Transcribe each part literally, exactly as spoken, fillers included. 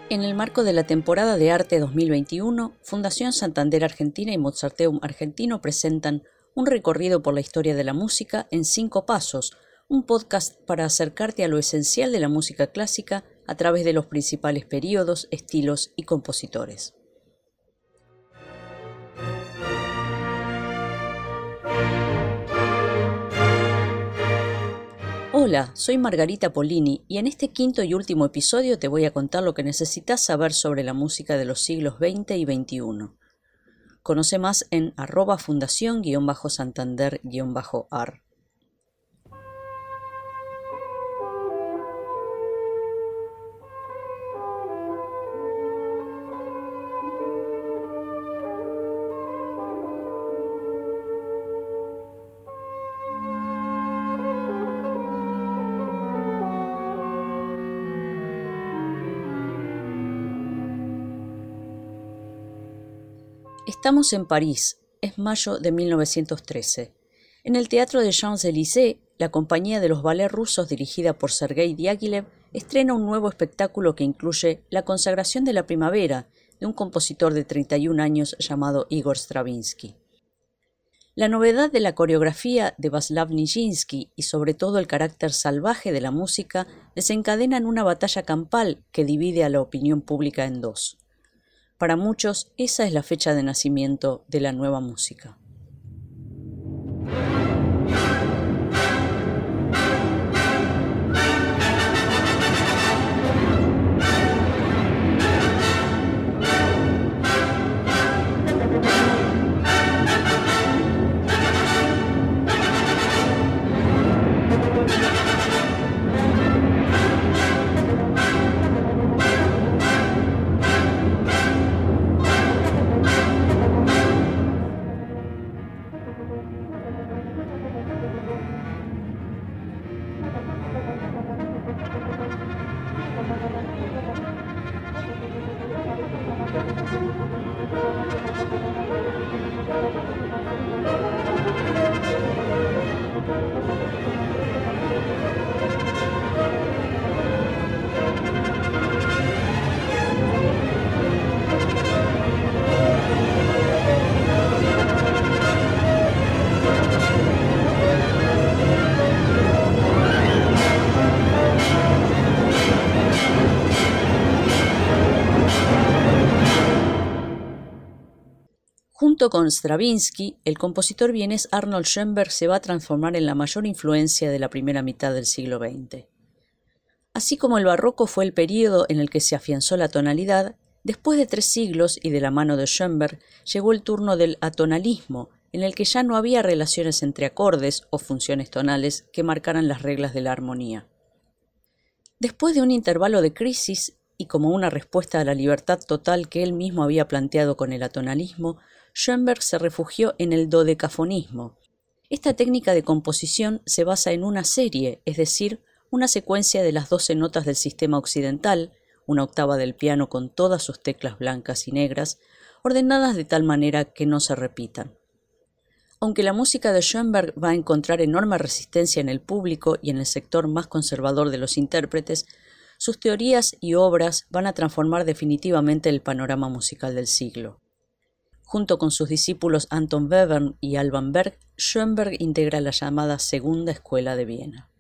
En el marco de la temporada de arte dos mil veintiuno, Fundación Santander Argentina y Mozarteum Argentino presentan Un recorrido por la historia de la música en cinco pasos, un podcast para acercarte a lo esencial de la música clásica a través de los principales períodos, estilos y compositores. Hola, soy Margarita Polini y en este quinto y último episodio te voy a contar lo que necesitas saber sobre la música de los siglos veinte y veintiuno. Conoce más en arroba fundación-santander-ar. Estamos en París, es mayo de mil novecientos trece. En el Teatro de Champs-Élysées, la compañía de los ballets rusos dirigida por Sergei Diaghilev estrena un nuevo espectáculo que incluye La consagración de la primavera, de un compositor de treinta y un años llamado Igor Stravinsky. La novedad de la coreografía de Václav Nijinsky y sobre todo el carácter salvaje de la música desencadenan una batalla campal que divide a la opinión pública en dos. Para muchos, esa es la fecha de nacimiento de la nueva música. Junto con Stravinsky, el compositor vienés Arnold Schoenberg se va a transformar en la mayor influencia de la primera mitad del siglo veinte. Así como el barroco fue el período en el que se afianzó la tonalidad, después de tres siglos y de la mano de Schoenberg, llegó el turno del atonalismo, en el que ya no había relaciones entre acordes o funciones tonales que marcaran las reglas de la armonía. Después de un intervalo de crisis, y como una respuesta a la libertad total que él mismo había planteado con el atonalismo, Schoenberg se refugió en el dodecafonismo. Esta técnica de composición se basa en una serie, es decir, una secuencia de las doce notas del sistema occidental, una octava del piano con todas sus teclas blancas y negras, ordenadas de tal manera que no se repitan. Aunque la música de Schoenberg va a encontrar enorme resistencia en el público y en el sector más conservador de los intérpretes, sus teorías y obras van a transformar definitivamente el panorama musical del siglo. Junto con sus discípulos Anton Webern y Alban Berg, Schoenberg integra la llamada Segunda Escuela de Viena.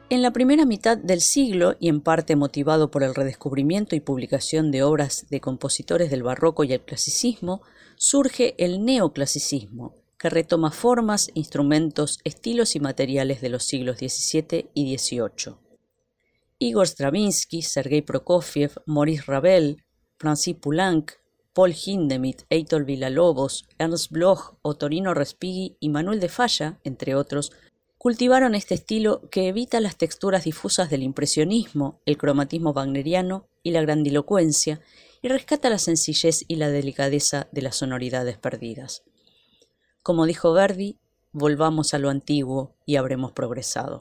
En la primera mitad del siglo, y en parte motivado por el redescubrimiento y publicación de obras de compositores del barroco y el clasicismo, surge el neoclasicismo, que retoma formas, instrumentos, estilos y materiales de los siglos diecisiete y dieciocho. Igor Stravinsky, Sergei Prokofiev, Maurice Ravel, Francis Poulenc, Paul Hindemith, Heitor Villa-Lobos, Ernst Bloch, Ottorino Respighi y Manuel de Falla, entre otros, cultivaron este estilo que evita las texturas difusas del impresionismo, el cromatismo wagneriano y la grandilocuencia, y rescata la sencillez y la delicadeza de las sonoridades perdidas. Como dijo Verdi, volvamos a lo antiguo y habremos progresado.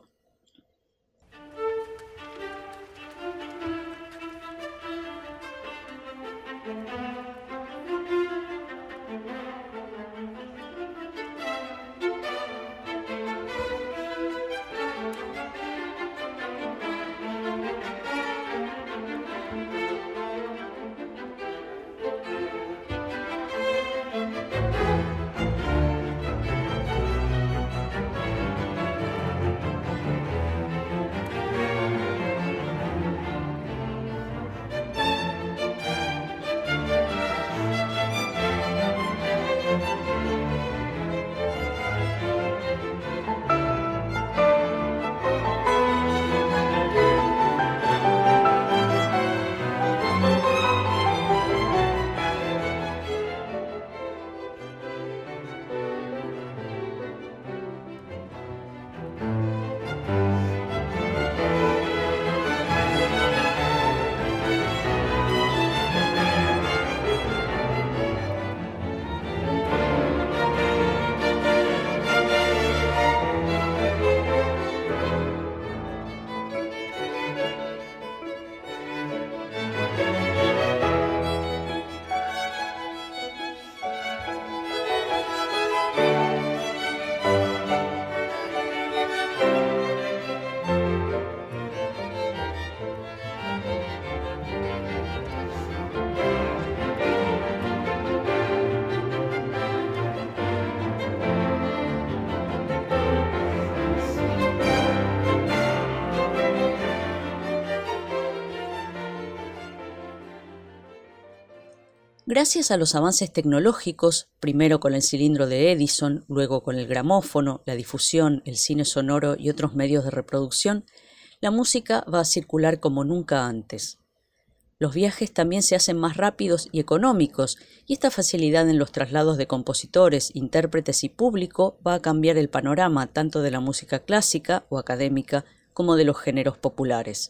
Gracias a los avances tecnológicos, primero con el cilindro de Edison, luego con el gramófono, la difusión, el cine sonoro y otros medios de reproducción, la música va a circular como nunca antes. Los viajes también se hacen más rápidos y económicos, y esta facilidad en los traslados de compositores, intérpretes y público va a cambiar el panorama tanto de la música clásica o académica como de los géneros populares.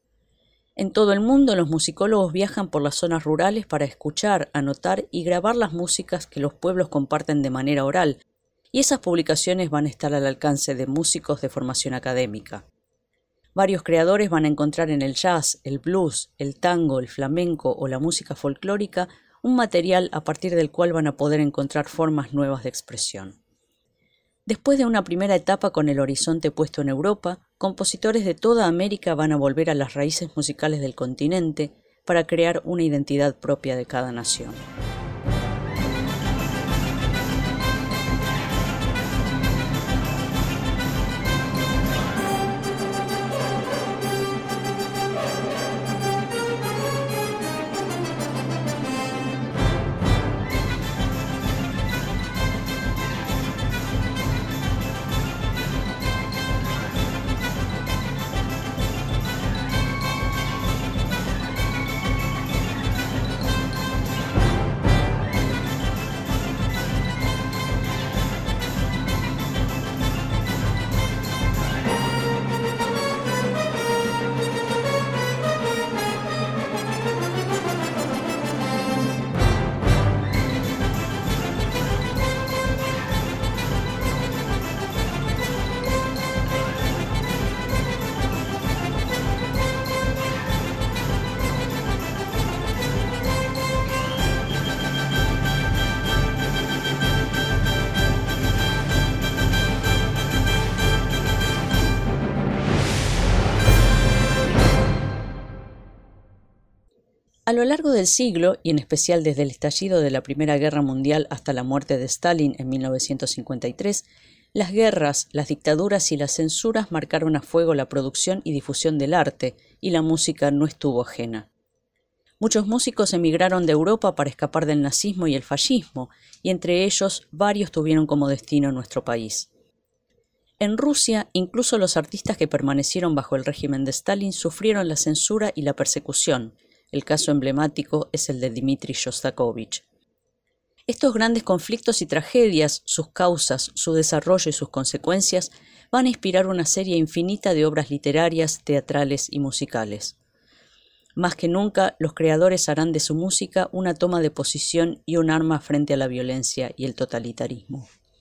En todo el mundo, los musicólogos viajan por las zonas rurales para escuchar, anotar y grabar las músicas que los pueblos comparten de manera oral, y esas publicaciones van a estar al alcance de músicos de formación académica. Varios creadores van a encontrar en el jazz, el blues, el tango, el flamenco o la música folclórica un material a partir del cual van a poder encontrar formas nuevas de expresión. Después de una primera etapa con el horizonte puesto en Europa, compositores de toda América van a volver a las raíces musicales del continente para crear una identidad propia de cada nación. A lo largo del siglo, y en especial desde el estallido de la Primera Guerra Mundial hasta la muerte de Stalin en mil novecientos cincuenta y tres, Las guerras, las dictaduras y las censuras marcaron a fuego la producción y difusión del arte, y la música no estuvo ajena. Muchos músicos emigraron de Europa para escapar del nazismo y el fascismo, y entre ellos varios tuvieron como destino nuestro país. En Rusia, incluso los artistas que permanecieron bajo el régimen de Stalin sufrieron la censura y la persecución. El caso emblemático es el de Dmitri Shostakovich. Estos grandes conflictos y tragedias, sus causas, su desarrollo y sus consecuencias van a inspirar una serie infinita de obras literarias, teatrales y musicales. Más que nunca, los creadores harán de su música una toma de posición y un arma frente a la violencia y el totalitarismo.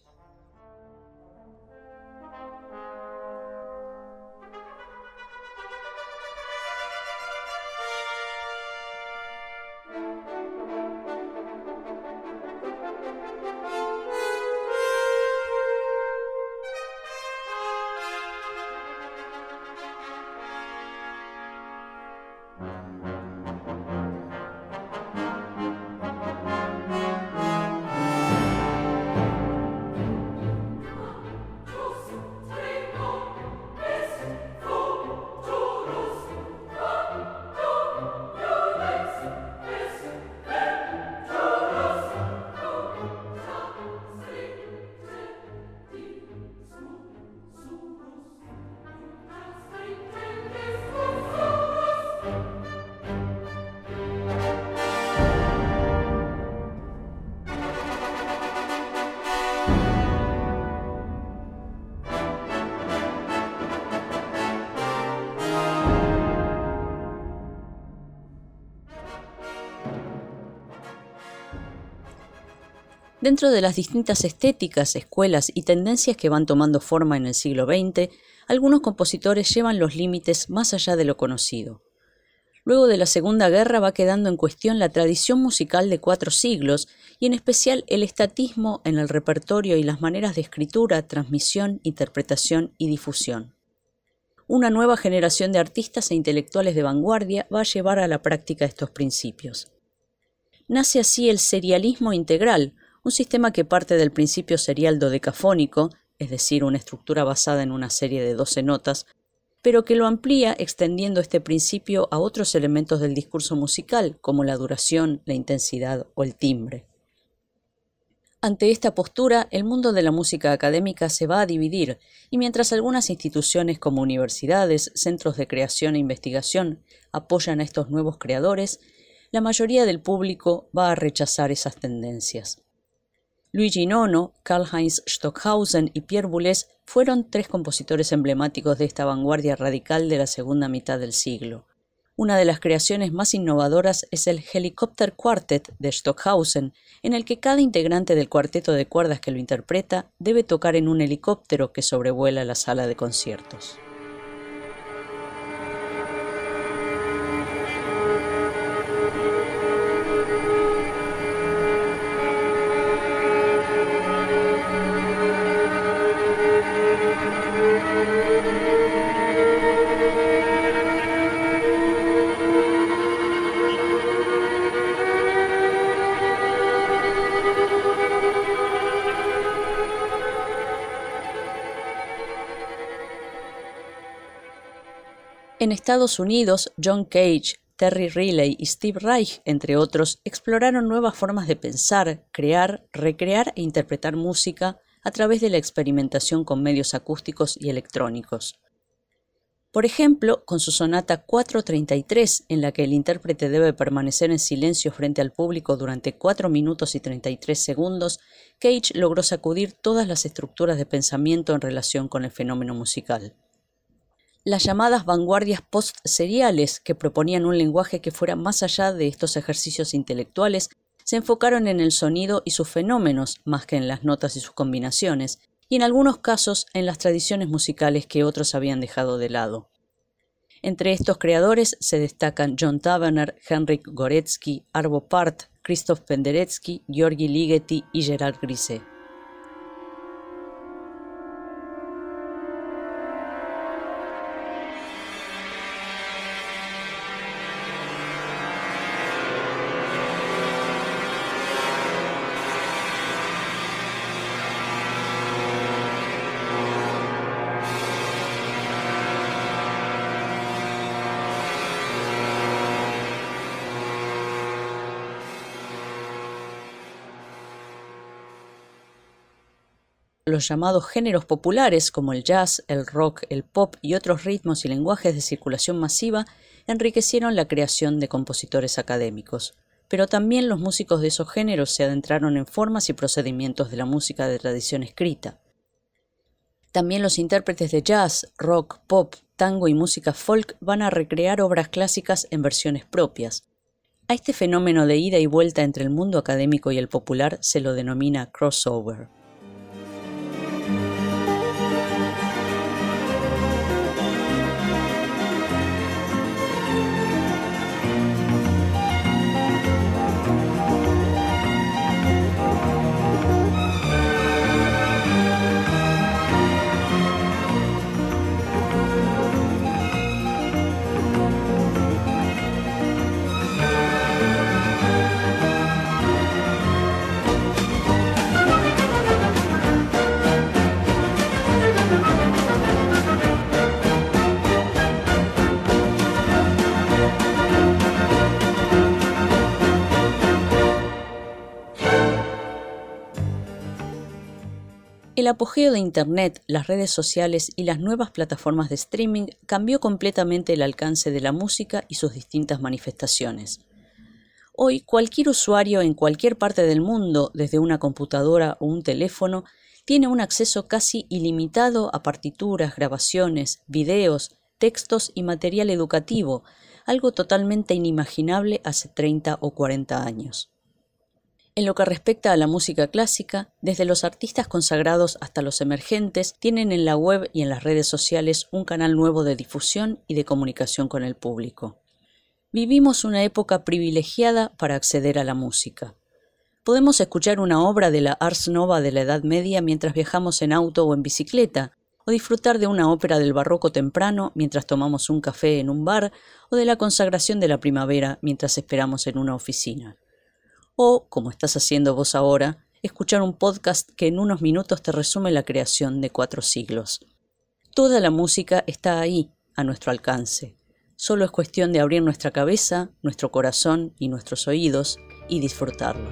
Dentro de las distintas estéticas, escuelas y tendencias que van tomando forma en el siglo veinte, algunos compositores llevan los límites más allá de lo conocido. Luego de la Segunda Guerra va quedando en cuestión la tradición musical de cuatro siglos y en especial el estatismo en el repertorio y las maneras de escritura, transmisión, interpretación y difusión. Una nueva generación de artistas e intelectuales de vanguardia va a llevar a la práctica estos principios. Nace así el serialismo integral, un sistema que parte del principio serial dodecafónico, es decir, una estructura basada en una serie de doce notas, pero que lo amplía extendiendo este principio a otros elementos del discurso musical, como la duración, la intensidad o el timbre. Ante esta postura, el mundo de la música académica se va a dividir, y mientras algunas instituciones como universidades, centros de creación e investigación apoyan a estos nuevos creadores, la mayoría del público va a rechazar esas tendencias. Luigi Nono, Karlheinz Stockhausen y Pierre Boulez fueron tres compositores emblemáticos de esta vanguardia radical de la segunda mitad del siglo. Una de las creaciones más innovadoras es el Helicopter Quartet de Stockhausen, en el que cada integrante del cuarteto de cuerdas que lo interpreta debe tocar en un helicóptero que sobrevuela la sala de conciertos. En Estados Unidos, John Cage, Terry Riley y Steve Reich, entre otros, exploraron nuevas formas de pensar, crear, recrear e interpretar música a través de la experimentación con medios acústicos y electrónicos. Por ejemplo, con su sonata cuatro treinta y tres, en la que el intérprete debe permanecer en silencio frente al público durante cuatro minutos y treinta y tres segundos, Cage logró sacudir todas las estructuras de pensamiento en relación con el fenómeno musical. Las llamadas vanguardias post-seriales, que proponían un lenguaje que fuera más allá de estos ejercicios intelectuales, se enfocaron en el sonido y sus fenómenos, más que en las notas y sus combinaciones, y en algunos casos en las tradiciones musicales que otros habían dejado de lado. Entre estos creadores se destacan John Tavener, Henryk Gorecki, Arvo Pärt, Krzysztof Penderecki, György Ligeti y Gerard Griset. los llamados géneros populares como el jazz, el rock, el pop y otros ritmos y lenguajes de circulación masiva enriquecieron la creación de compositores académicos. Pero también los músicos de esos géneros se adentraron en formas y procedimientos de la música de tradición escrita. También los intérpretes de jazz, rock, pop, tango y música folk van a recrear obras clásicas en versiones propias. A este fenómeno de ida y vuelta entre el mundo académico y el popular se lo denomina crossover. El apogeo de Internet, las redes sociales y las nuevas plataformas de streaming cambió completamente el alcance de la música y sus distintas manifestaciones. Hoy, cualquier usuario en cualquier parte del mundo, desde una computadora o un teléfono, tiene un acceso casi ilimitado a partituras, grabaciones, videos, textos y material educativo, algo totalmente inimaginable hace treinta o cuarenta años. En lo que respecta a la música clásica, desde los artistas consagrados hasta los emergentes, tienen en la web y en las redes sociales un canal nuevo de difusión y de comunicación con el público. Vivimos una época privilegiada para acceder a la música. Podemos escuchar una obra de la Ars Nova de la Edad Media mientras viajamos en auto o en bicicleta, o disfrutar de una ópera del barroco temprano mientras tomamos un café en un bar, o de la consagración de la primavera mientras esperamos en una oficina. O, como estás haciendo vos ahora, escuchar un podcast que en unos minutos te resume la creación de cuatro siglos. Toda la música está ahí, a nuestro alcance. Solo es cuestión de abrir nuestra cabeza, nuestro corazón y nuestros oídos y disfrutarlo.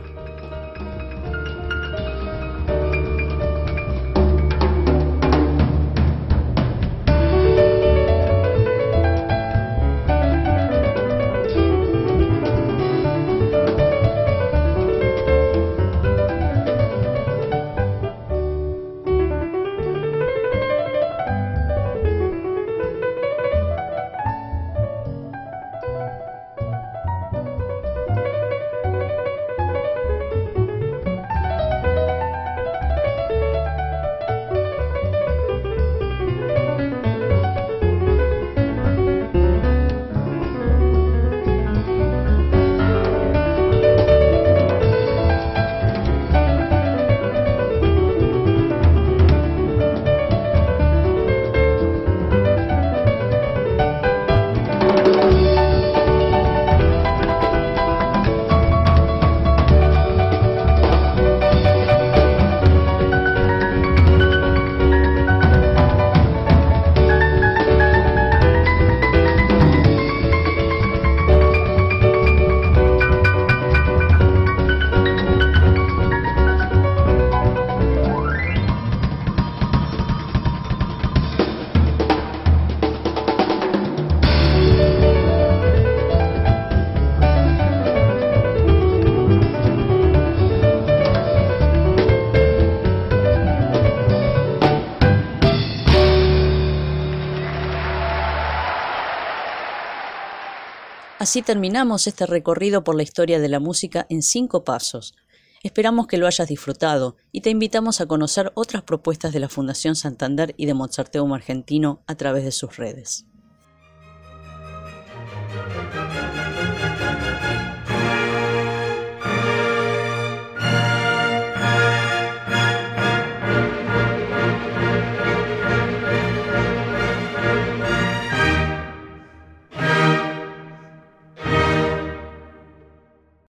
Así terminamos este recorrido por la historia de la música en cinco pasos. Esperamos que lo hayas disfrutado y te invitamos a conocer otras propuestas de la Fundación Santander y de Mozarteum Argentino a través de sus redes.